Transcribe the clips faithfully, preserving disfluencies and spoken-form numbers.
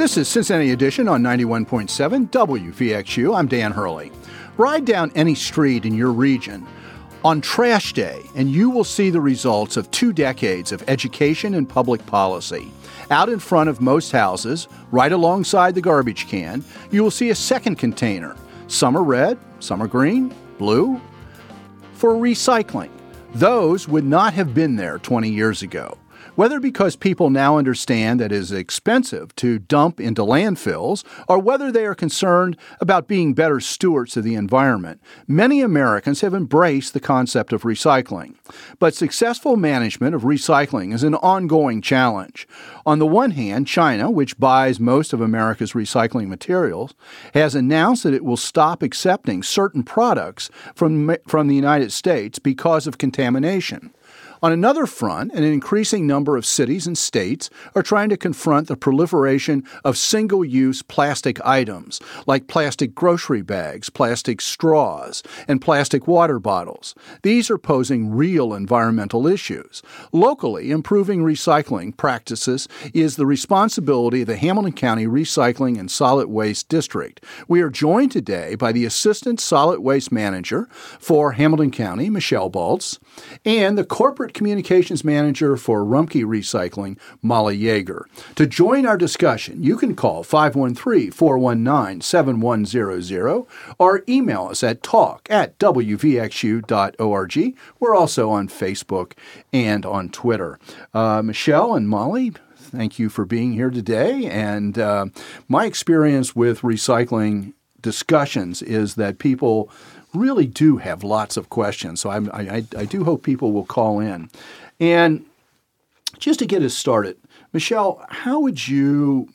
This is Cincinnati Edition on ninety-one point seven W V X U. I'm Dan Hurley. Ride down any street in your region on Trash Day, and you will see the results of two decades of education and public policy. Out in front of most houses, right alongside the garbage can, you will see a second container. Some are red, some are green, blue, for recycling. Those would not have been there twenty years ago. Whether because people now understand that it is expensive to dump into landfills, or whether they are concerned about being better stewards of the environment, many Americans have embraced the concept of recycling. But successful management of recycling is an ongoing challenge. On the one hand, China, which buys most of America's recycling materials, has announced that it will stop accepting certain products from, from the United States because of contamination. On another front, an increasing number of cities and states are trying to confront the proliferation of single-use plastic items like plastic grocery bags, plastic straws, and plastic water bottles. These are posing real environmental issues. Locally, improving recycling practices is the responsibility of the Hamilton County Recycling and Solid Waste District. We are joined today by the Assistant Solid Waste Manager for Hamilton County, Michelle Baltz, and the Corporate Communications Manager for Rumpke Recycling, Molly Yeager. To join our discussion, you can call five one three, four one nine, seven one zero zero or email us at talk at w v x u dot org. We're also on Facebook and on Twitter. Uh, Michelle and Molly, thank you for being here today. And uh, my experience with recycling discussions is that people really do have lots of questions. So I'm, I, I do hope people will call in. And just to get us started, Michelle, how would you,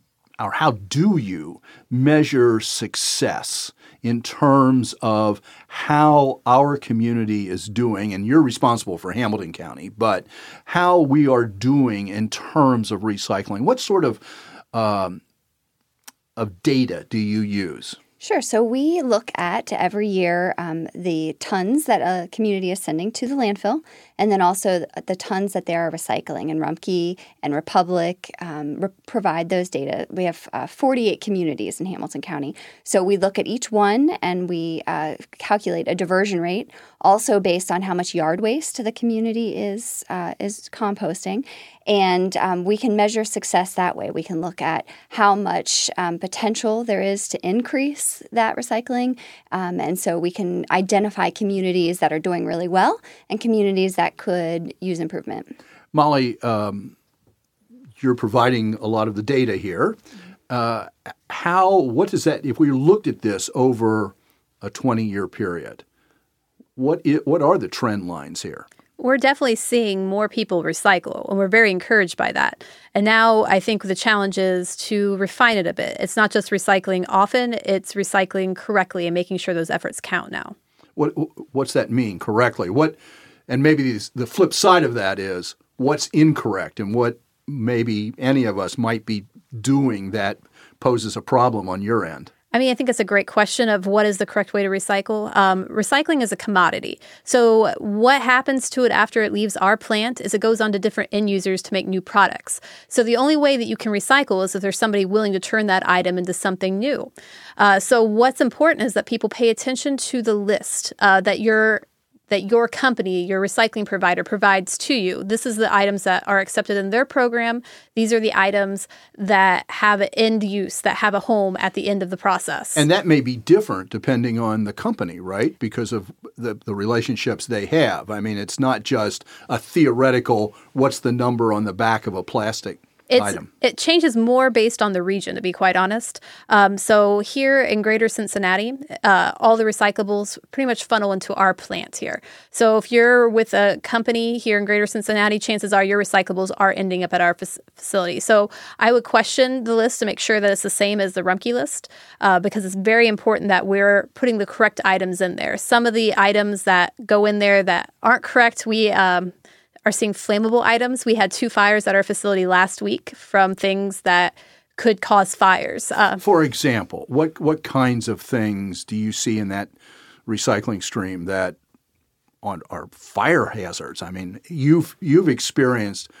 or how do you measure success in terms of how our community is doing? And you're responsible for Hamilton County, but how we are doing in terms of recycling. What sort of um, of data do you use? Sure. So we look at every year um, the tons that a community is sending to the landfill, and then also the tons that they are recycling. And Rumpke and Republic um, re- provide those data. We have uh, forty-eight communities in Hamilton County. So we look at each one and we uh, calculate a diversion rate, also based on how much yard waste the community is uh, is composting. And um, we can measure success that way. We can look at how much um, potential there is to increase that recycling. Um, and so we can identify communities that are doing really well and communities that could use improvement. Molly, um, you're providing a lot of the data here. Uh, how, what does that, if we looked at this over a twenty-year period, what I- what are the trend lines here? We're definitely seeing more people recycle, and we're very encouraged by that. And now I think the challenge is to refine it a bit. It's not just recycling often, it's recycling correctly and making sure those efforts count now. What What's that mean, correctly? What, and maybe the flip side of that is what's incorrect and what maybe any of us might be doing that poses a problem on your end. I mean, I think it's a great question of what is the correct way to recycle. Um, recycling is a commodity. So what happens to it after it leaves our plant is it goes on to different end users to make new products. So the only way that you can recycle is if there's somebody willing to turn that item into something new. Uh, so what's important is that people pay attention to the list uh, that you're that your company, your recycling provider provides to you. This is the items that are accepted in their program. These are the items that have an end use, that have a home at the end of the process. And that may be different depending on the company, right? Because of the, the relationships they have. I mean, it's not just a theoretical, what's the number on the back of a plastic It's, item. It changes more based on the region, to be quite honest. Um, so here in Greater Cincinnati, uh, all the recyclables pretty much funnel into our plant here. So if you're with a company here in Greater Cincinnati, chances are your recyclables are ending up at our f- facility. So I would question the list to make sure that it's the same as the Rumpke list, uh, because it's very important that we're putting the correct items in there. Some of the items that go in there that aren't correct, we um, are seeing flammable items. We had two fires at our facility last week from things that could cause fires. Uh, For example, what what kinds of things do you see in that recycling stream that on are fire hazards? I mean, you've you've experienced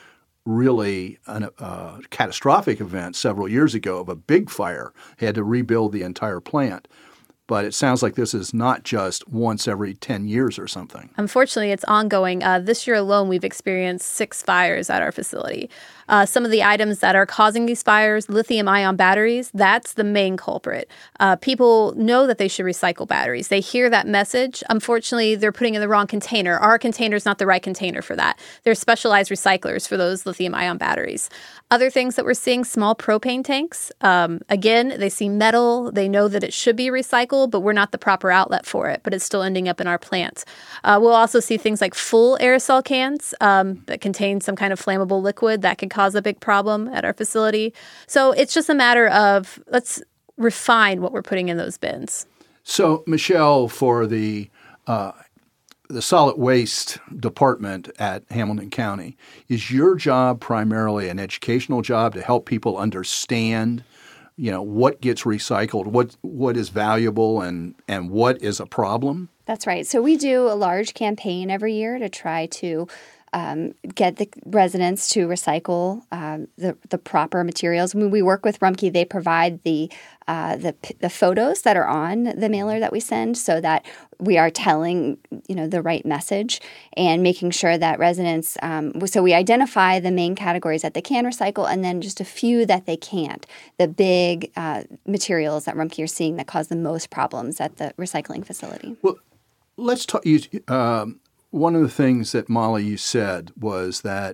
really a uh, catastrophic event several years ago of a big fire. They had to rebuild the entire plant. But it sounds like this is not just once every ten years or something. Unfortunately, it's ongoing. Uh, this year alone, we've experienced six fires at our facility. Uh, some of the items that are causing these fires, lithium-ion batteries, that's the main culprit. Uh, people know that they should recycle batteries. They hear that message. Unfortunately, they're putting in the wrong container. Our container is not the right container for that. There's specialized recyclers for those lithium-ion batteries. Other things that we're seeing, small propane tanks. Um, again, they see metal. They know that it should be recycled, but we're not the proper outlet for it, but it's still ending up in our plant. Uh, we'll also see things like full aerosol cans um, that contain some kind of flammable liquid that could cause a big problem at our facility. So it's just a matter of let's refine what we're putting in those bins. So, Michelle, for the uh, the solid waste department at Hamilton County, is your job primarily an educational job to help people understand, you know, what gets recycled, what what is valuable, and and what is a problem? That's right. So we do a large campaign every year to try to Um, get the residents to recycle um, the the proper materials. When we work with Rumpke, they provide the uh, the the photos that are on the mailer that we send, so that we are telling you know the right message and making sure that residents. Um, so we identify the main categories that they can recycle, and then just a few that they can't. The big uh, materials that Rumpke are seeing that cause the most problems at the recycling facility. Well, let's talk. You, um, One of the things that, Molly, you said was that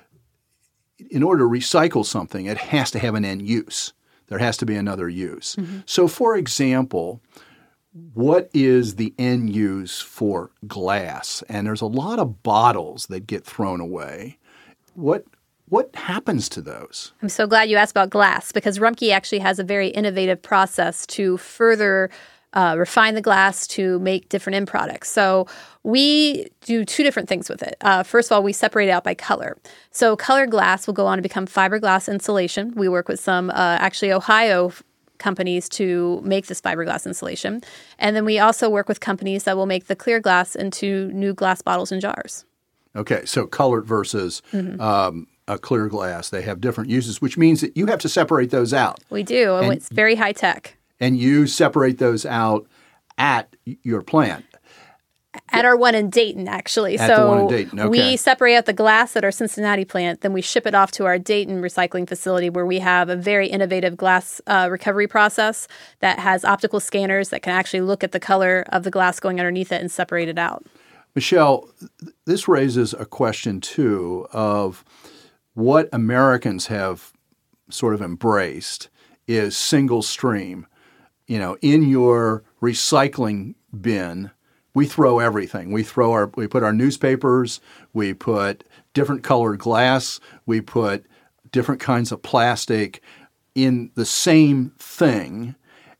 in order to recycle something, it has to have an end use. There has to be another use. Mm-hmm. So, for example, what is the end use for glass? And there's a lot of bottles that get thrown away. What what happens to those? I'm so glad you asked about glass, because Rumpke actually has a very innovative process to further Uh, refine the glass to make different end products. So we do two different things with it. Uh, first of all, we separate it out by color. So colored glass will go on to become fiberglass insulation. We work with some uh, actually Ohio companies to make this fiberglass insulation. And then we also work with companies that will make the clear glass into new glass bottles and jars. Okay, so colored versus mm-hmm. um, a clear glass, they have different uses, which means that you have to separate those out. We do, and it's very high tech. And you separate those out at your plant. At our one in Dayton, actually. At so the one in Dayton, okay. We separate out the glass at our Cincinnati plant, then we ship it off to our Dayton recycling facility, where we have a very innovative glass uh, recovery process that has optical scanners that can actually look at the color of the glass going underneath it and separate it out. Michelle, this raises a question, too, of what Americans have sort of embraced is single stream. You know, in your recycling bin, we throw everything. We throw our, we put our newspapers, we put different colored glass, we put different kinds of plastic in the same thing.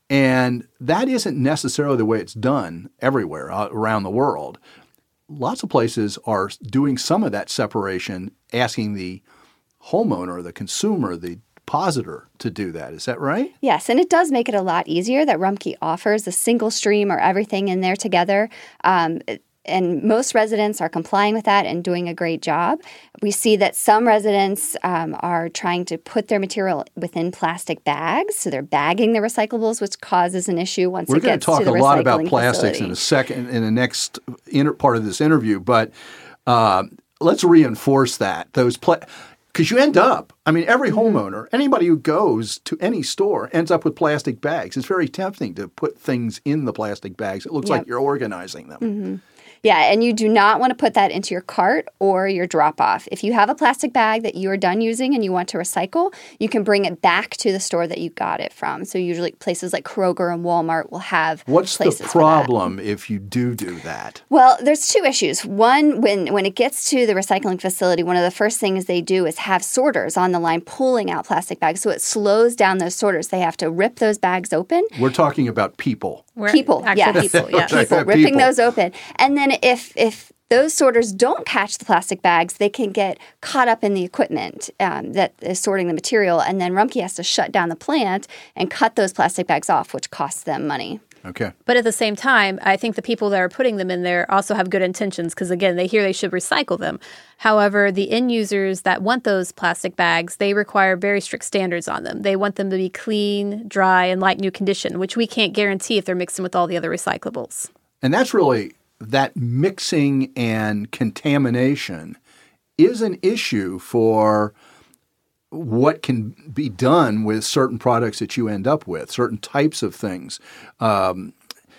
And that isn't necessarily the way it's done everywhere around the world. Lots of places are doing some of that separation, asking the homeowner, the consumer, the depositor to do that. Is that right? Yes, and it does make it a lot easier that Rumpke offers a single stream or everything in there together. Um, and most residents are complying with that and doing a great job. We see that some residents um, are trying to put their material within plastic bags, so they're bagging the recyclables, which causes an issue once We're it gets to the recycling We're going to talk a lot about plastics facility. in a second, in the next inter- part of this interview, but uh, let's reinforce that. Those pla- Because you end up, I mean, every homeowner, anybody who goes to any store ends up with plastic bags. It's very tempting to put things in the plastic bags. It looks yep. like you're organizing them. Mm-hmm. Yeah, and you do not want to put that into your cart or your drop-off. If you have a plastic bag that you are done using and you want to recycle, you can bring it back to the store that you got it from. So usually places like Kroger and Walmart will have What's places the problem if you do do that? Well, there's two issues. One, when, when it gets to the recycling facility, one of the first things they do is have sorters on the line pulling out plastic bags. So it slows down those sorters. They have to rip those bags open. We're talking about people. We're people, actual yes. people, yeah. people, ripping those open. And then if if those sorters don't catch the plastic bags, they can get caught up in the equipment um, that is sorting the material. And then Rumpke has to shut down the plant and cut those plastic bags off, which costs them money. Okay. But at the same time, I think the people that are putting them in there also have good intentions because, again, they hear they should recycle them. However, the end users that want those plastic bags, they require very strict standards on them. They want them to be clean, dry, and like new condition, which we can't guarantee if they're mixing with all the other recyclables. And that's really, that mixing and contamination is an issue for what can be done with certain products that you end up with, certain types of things. Um,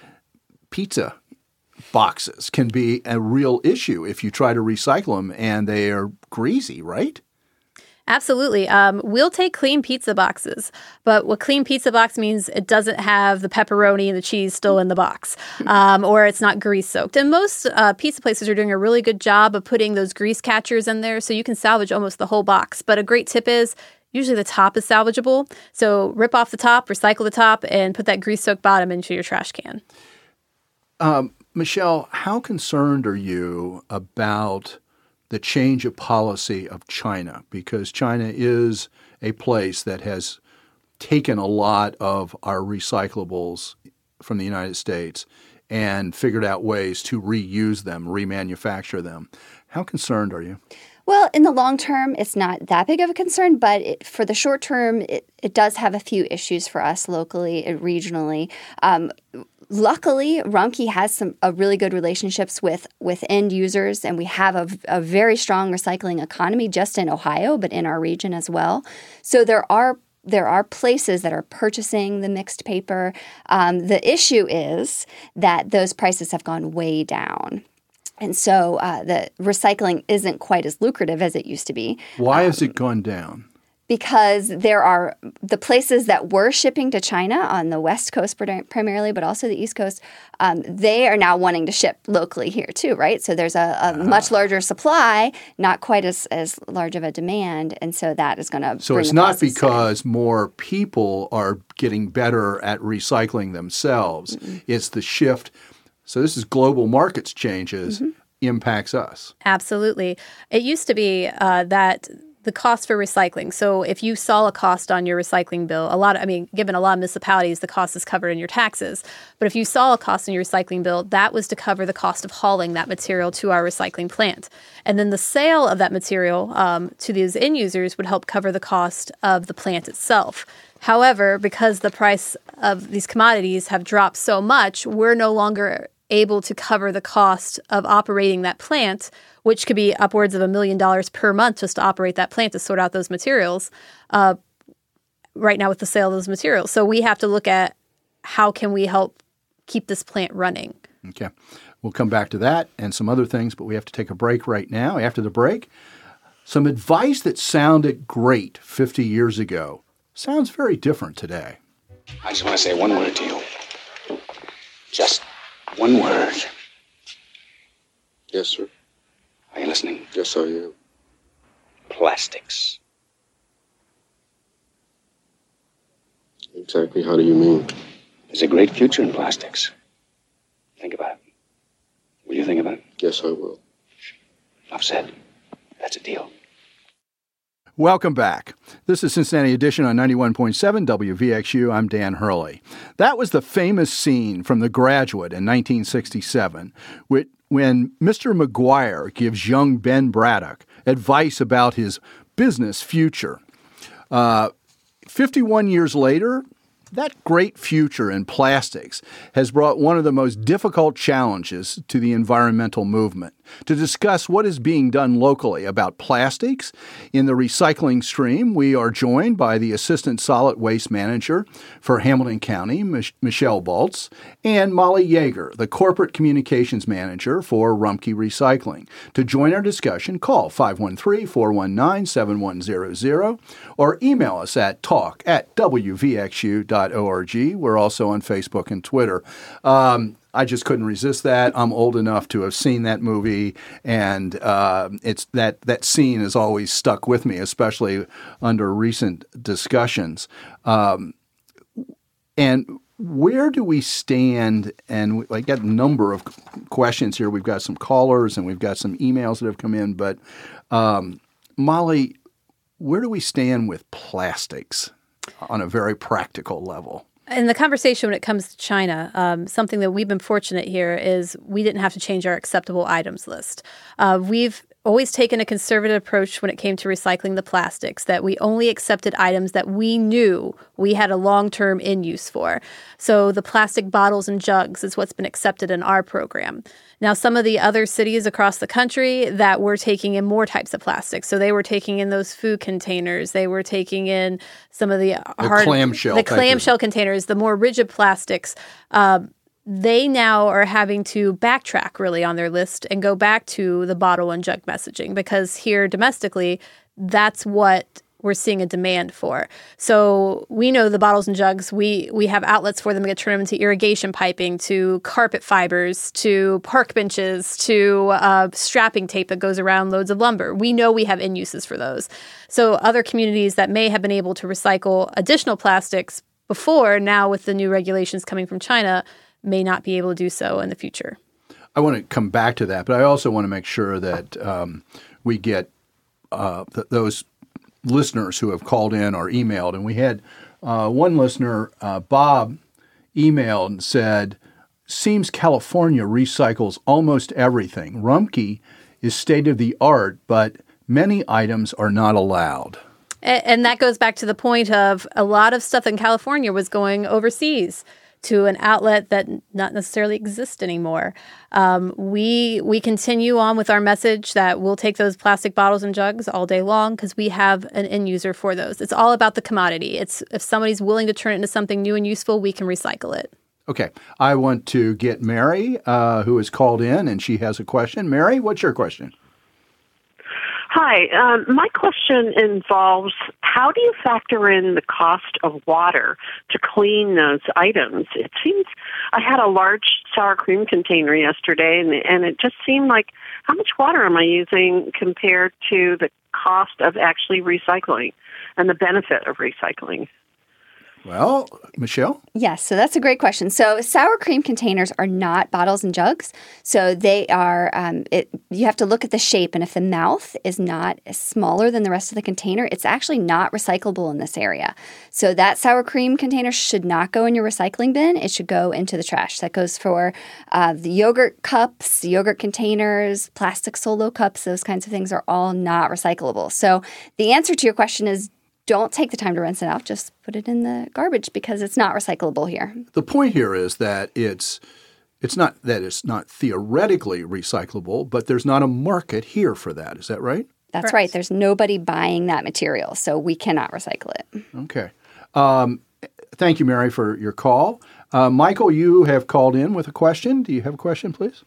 pizza boxes can be a real issue if you try to recycle them and they are greasy, right? Absolutely. Um, we'll take clean pizza boxes, but what clean pizza box means it doesn't have the pepperoni and the cheese still in the box, um, or it's not grease soaked. And most uh, pizza places are doing a really good job of putting those grease catchers in there so you can salvage almost the whole box. But a great tip is usually the top is salvageable. So rip off the top, recycle the top, and put that grease soaked bottom into your trash can. Um, Michelle, how concerned are you about the change of policy of China? Because China is a place that has taken a lot of our recyclables from the United States and figured out ways to reuse them, remanufacture them. How concerned are you? Well, in the long term, it's not that big of a concern, but it, for the short term, it, it does have a few issues for us locally and regionally. Um, Luckily, Rumpke has some uh, really good relationships with, with end users, and we have a, a very strong recycling economy just in Ohio, but in our region as well. So there are there are places that are purchasing the mixed paper. Um, the issue is that those prices have gone way down. And so uh, the recycling isn't quite as lucrative as it used to be. Why um, has it gone down? Because there are the places that were shipping to China on the West Coast primarily, but also the East Coast, um, they are now wanting to ship locally here too, right? So there's a, a much larger supply, not quite as, as large of a demand, and so that is going to So bring it's the not prices because down. more people are getting better at recycling themselves. Mm-hmm. It's the shift. So this is global markets changes mm-hmm. impacts us. Absolutely. It used to be uh, that the cost for recycling. So if you saw a cost on your recycling bill, a lot of, I mean, given a lot of municipalities, the cost is covered in your taxes. But if you saw a cost on your recycling bill, that was to cover the cost of hauling that material to our recycling plant. And then the sale of that material um, to these end users would help cover the cost of the plant itself. However, because the price of these commodities have dropped so much, we're no longer able to cover the cost of operating that plant, which could be upwards of a million dollars per month just to operate that plant to sort out those materials uh, right now with the sale of those materials. So we have to look at how can we help keep this plant running. Okay. We'll come back to that and some other things, but we have to take a break right now. After the break, some advice that sounded great fifty years ago sounds very different today. I just want to say one word to you. Just one word. Yes, sir. Are you listening? Yes, I am. Plastics. Exactly how do you mean? There's a great future in plastics. Think about it. Will you think about it? Yes, I will. Enough said. That's a deal. Welcome back. This is Cincinnati Edition on ninety-one point seven W V X U. I'm Dan Hurley. That was the famous scene from The Graduate in nineteen sixty-seven, when Mister McGuire gives young Ben Braddock advice about his business future. Uh, fifty-one years later, that great future in plastics has brought one of the most difficult challenges to the environmental movement. To discuss what is being done locally about plastics in the recycling stream, we are joined by the Assistant Solid Waste Manager for Hamilton County, Mich- Michelle Baltz, and Molly Yeager, the Corporate Communications Manager for Rumpke Recycling. To join our discussion, call five one three, four one nine, seven one zero zero or email us at talk at w v x u dot org. We're also on Facebook and Twitter. Um, I just couldn't resist that. I'm old enough to have seen that movie, and uh, it's that that scene has always stuck with me, especially under recent discussions. Um, and where do we stand? And I got a number of questions here. We've got some callers and we've got some emails that have come in. But um, Molly, where do we stand with plastics on a very practical level? In the conversation when it comes to China, um, something that we've been fortunate here is we didn't have to change our acceptable items list. Uh, we've always taken a conservative approach when it came to recycling the plastics, that we only accepted items that we knew we had a long-term in use for. So the plastic bottles and jugs is what's been accepted in our program. Now, some of the other cities across the country that were taking in more types of plastics. So they were taking in those food containers. They were taking in some of the, the hard, clamshell, the clamshell containers, the more rigid plastics. Uh, they now are having to backtrack really on their list and go back to the bottle and jug messaging, because here domestically, that's what we're seeing a demand for. So we know the bottles and jugs, we we have outlets for them to turn them into irrigation piping, to carpet fibers, to park benches, to uh, strapping tape that goes around loads of lumber. We know we have end uses for those. So other communities that may have been able to recycle additional plastics before, now with the new regulations coming from China, may not be able to do so in the future. I want to come back to that, but I also want to make sure that um, we get uh, th- those listeners who have called in or emailed. And we had uh, one listener, uh, Bob, emailed and said, seems California recycles almost everything. Rumpke is state-of-the-art, but many items are not allowed. And, and that goes back to the point of a lot of stuff in California was going overseas to an outlet that not necessarily exists anymore. Um, we we continue on with our message that we'll take those plastic bottles and jugs all day long because we have an end user for those. It's all about the commodity. It's if somebody's willing to turn it into something new and useful, we can recycle it. Okay. I want to get Mary, uh, who has called in, and she has a question. Mary, what's your question? Hi. Um, my question involves how do you factor in the cost of water to clean those items? It seems I had a large sour cream container yesterday, and, and it just seemed like, how much water am I using compared to the cost of actually recycling and the benefit of recycling? Well, Michelle? Yes, so that's a great question. So sour cream containers are not bottles and jugs. So they are, um, it, you have to look at the shape. And if the mouth is not smaller than the rest of the container, it's actually not recyclable in this area. So that sour cream container should not go in your recycling bin. It should go into the trash. That goes for uh, the yogurt cups, yogurt containers, plastic Solo cups. Those kinds of things are all not recyclable. So the answer to your question is, don't take the time to rinse it out. Just put it in the garbage because it's not recyclable here. The point here is that it's it's not that it's not theoretically recyclable, but there's not a market here for that. Is that right? That's Correct. right. There's nobody buying that material, so we cannot recycle it. Okay. Um, thank you, Mary, for your call. Uh, Michael, you have called in with a question. Do you have a question, please?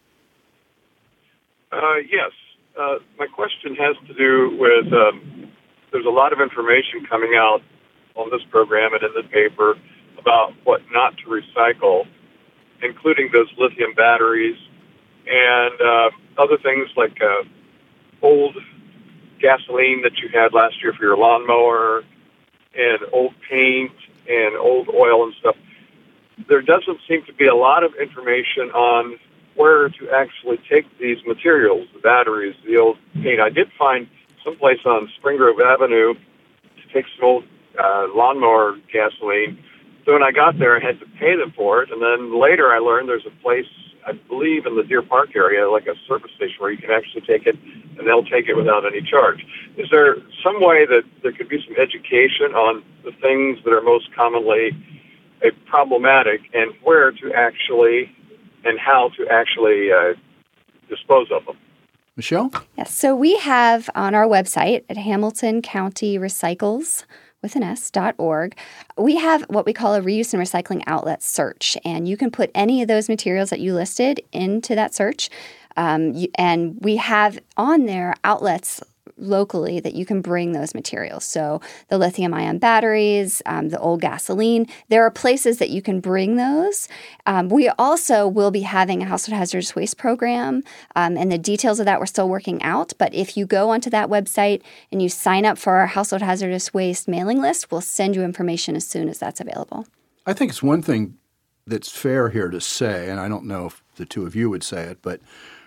Uh, yes. Uh, my question has to do with um, there's a lot of information coming out on this program and in the paper about what not to recycle, including those lithium batteries and uh, other things like uh, old gasoline that you had last year for your lawnmower and old paint and old oil and stuff. There doesn't seem to be a lot of information on where to actually take these materials, the batteries, the old paint. I did find someplace on Spring Grove Avenue to take some old uh, lawnmower gasoline. So when I got there, I had to pay them for it. And then later I learned there's a place, I believe, in the Deer Park area, like a service station where you can actually take it, and they'll take it without any charge. Is there some way that there could be some education on the things that are most commonly uh, problematic and where to actually and how to actually uh, dispose of them? Michelle? Yes, so we have on our website at Hamilton County Recycles with an S dot org, we have what we call a reuse and recycling outlet search, and you can put any of those materials that you listed into that search, um, you, and we have on there outlets locally that you can bring those materials. So the lithium-ion batteries, um, the old gasoline, there are places that you can bring those. Um, we also will be having a household hazardous waste program, um, and the details of that we're still working out. But if you go onto that website and you sign up for our household hazardous waste mailing list, we'll send you information as soon as that's available. I think it's one thing that's fair here to say, and I don't know if the two of you would say it, but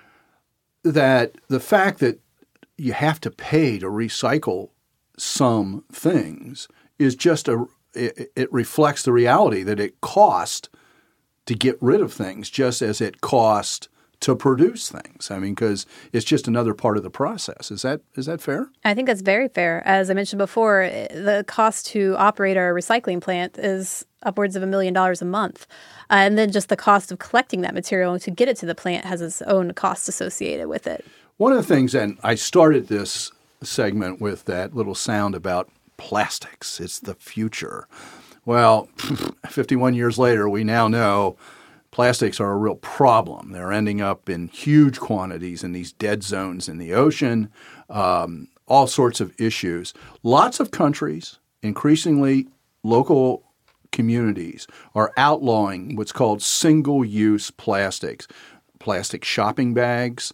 that the fact that you have to pay to recycle some things is just a it, it reflects the reality that it cost to get rid of things just as it cost to produce things. I mean, because it's just another part of the process. Is that is that fair? I think that's very fair. As I mentioned before, the cost to operate our recycling plant is upwards of a million dollars a month. Uh, and then just the cost of collecting that material to get it to the plant has its own costs associated with it. One of the things, and I started this segment with that little sound about plastics. It's the future. Well, fifty-one years later, we now know plastics are a real problem. They're ending up in huge quantities in these dead zones in the ocean, um, all sorts of issues. Lots of countries, increasingly local communities, are outlawing what's called single-use plastics. Plastic shopping bags,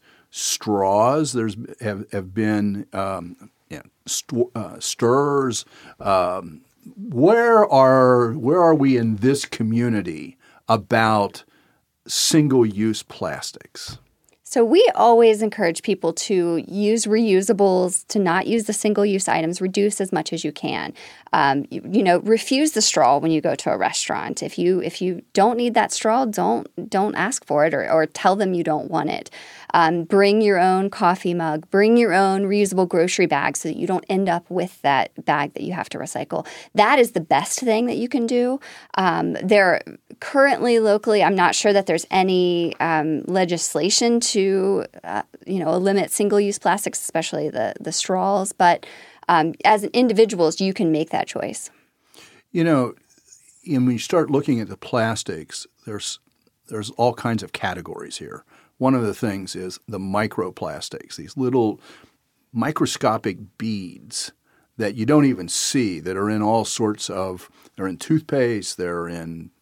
straws. There's have, have been um, yeah, st- uh, stirrers. Um, where are where are we in this community about single-use plastics? So we always encourage people to use reusables, to not use the single-use items, reduce as much as you can. Um, you, you know, refuse the straw when you go to a restaurant. If you if you don't need that straw, don't don't ask for it or, or tell them you don't want it. Um, bring your own coffee mug. Bring your own reusable grocery bag so that you don't end up with that bag that you have to recycle. That is the best thing that you can do. Um, there currently locally, I'm not sure that there's any um, legislation to uh, you know limit single-use plastics, especially the the straws. But um, as individuals, you can make that choice. You know, when you start looking at the plastics, there's there's all kinds of categories here. One of the things is the microplastics, these little microscopic beads that you don't even see that are in all sorts of – they're in toothpaste, they're in,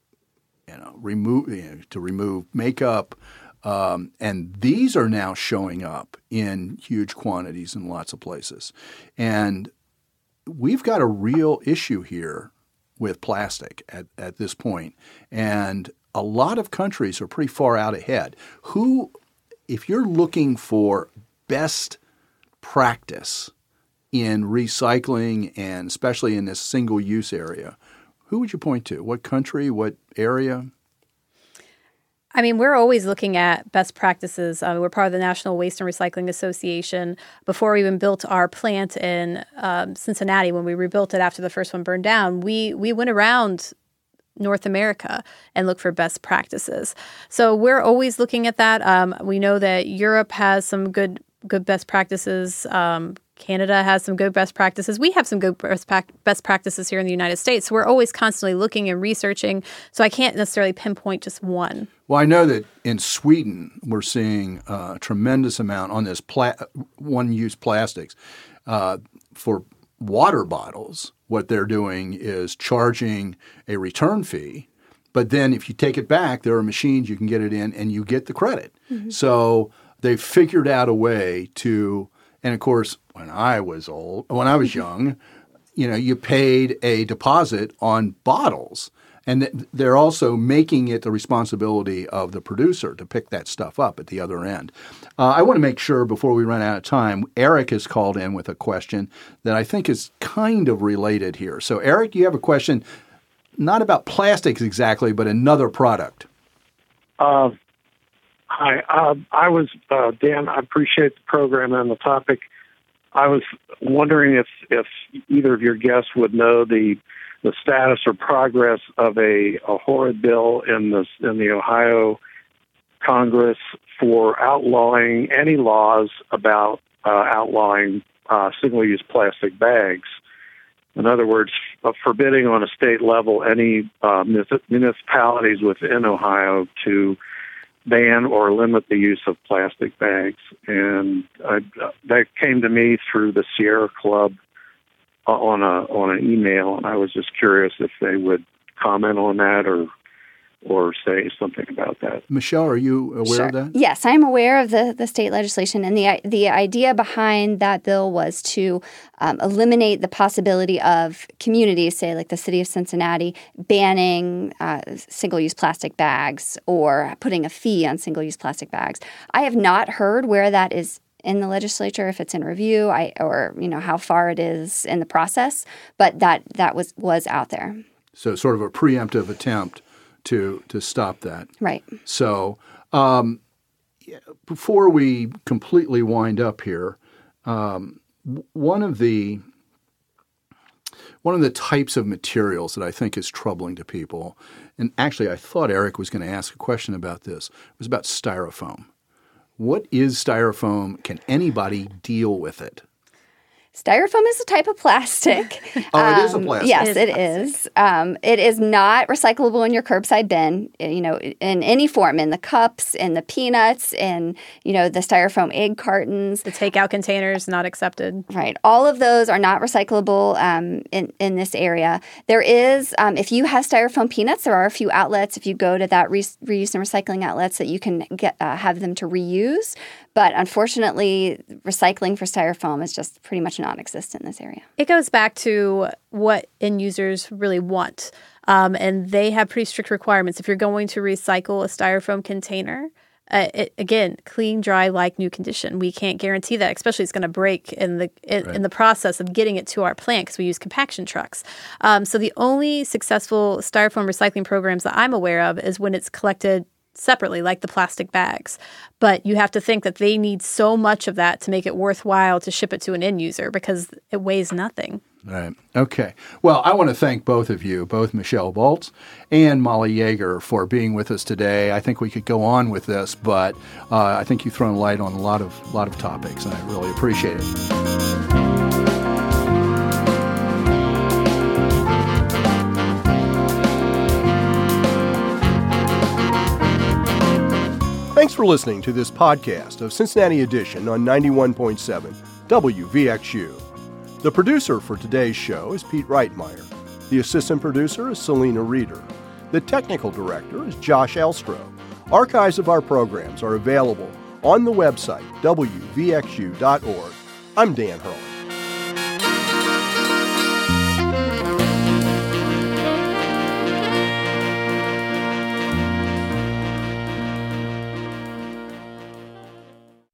you know, remove you know, to remove makeup. Um, and these are now showing up in huge quantities in lots of places. And we've got a real issue here with plastic at, at this point. And a lot of countries are pretty far out ahead. Who, if you're looking for best practice in recycling and especially in this single-use area, who would you point to? What country? What area? I mean, we're always looking at best practices. Uh, we're part of the National Waste and Recycling Association. Before we even built our plant in um, Cincinnati, when we rebuilt it after the first one burned down, we we went around North America and looked for best practices. So we're always looking at that. Um, we know that Europe has some good good best practices. Um, Canada has some good best practices. We have some good best practices here in the United States. So we're always constantly looking and researching. So I can't necessarily pinpoint just one. Well, I know that in Sweden we're seeing a tremendous amount on this pla- one-use plastics. Uh, for water bottles, what they're doing is charging a return fee. But then if you take it back, there are machines you can get it in and you get the credit. Mm-hmm. So they've figured out a way to – and, of course, when I was old, when I was young, you know, you paid a deposit on bottles. And th- they're also making it the responsibility of the producer to pick that stuff up at the other end. Uh, I want to make sure before we run out of time, Eric has called in with a question that I think is kind of related here. So, Eric, you have a question not about plastics exactly, but another product. Uh Hi, uh, I was, uh, Dan, I appreciate the program and the topic. I was wondering if, if either of your guests would know the the status or progress of a, a horrid bill in the, in the Ohio Congress for outlawing any laws about uh, outlawing uh, single-use plastic bags. In other words, uh, forbidding on a state level any uh, municipalities within Ohio to ban or limit the use of plastic bags. And I, that came to me through the Sierra Club uh, on a on an email, and I was just curious if they would comment on that or or say something about that. Michelle, are you aware sure. of that? Yes, I'm aware of the, the state legislation. And the the idea behind that bill was to um, eliminate the possibility of communities, say like the city of Cincinnati, banning uh, single-use plastic bags or putting a fee on single-use plastic bags. I have not heard where that is in the legislature, if it's in review, I or you know how far it is in the process. But that that was was out there. So sort of a preemptive attempt to to stop that. Right. So um, before we completely wind up here, um, one of the one of the types of materials that I think is troubling to people, and actually I thought Eric was going to ask a question about this, was about styrofoam. What is styrofoam? Can anybody deal with it? Styrofoam is a type of plastic. Oh, um, it is a plastic. Yes, it is. It is. Um, it is not recyclable in your curbside bin, you know, in any form, in the cups, in the peanuts, in, you know, the styrofoam egg cartons. The takeout containers, not accepted. Right. All of those are not recyclable um, in, in this area. There is, um, if you have styrofoam peanuts, there are a few outlets, if you go to that re- reuse and recycling outlets, that you can get uh, have them to reuse. But unfortunately, recycling for styrofoam is just pretty much non-existent in this area. It goes back to what end users really want. Um, and they have pretty strict requirements. If you're going to recycle a styrofoam container, uh, it, again, clean, dry, like new condition. We can't guarantee that, especially it's going to break in the in, right. in the process of getting it to our plant because we use compaction trucks. Um, so the only successful styrofoam recycling programs that I'm aware of is when it's collected separately, like the plastic bags. But you have to think that they need so much of that to make it worthwhile to ship it to an end user because it weighs nothing. Right. Okay. Well, I want to thank both of you, both Michelle Baltz and Molly Yeager, for being with us today. I think we could go on with this, but uh, I think you've thrown light on a lot of lot of topics, and I really appreciate it. Thanks for listening to this podcast of Cincinnati Edition on ninety-one point seven W V X U. The producer for today's show is Pete Reitmeyer. The assistant producer is Selena Reeder. The technical director is Josh Elstro. Archives of our programs are available on the website W V X U dot org. I'm Dan Hurley.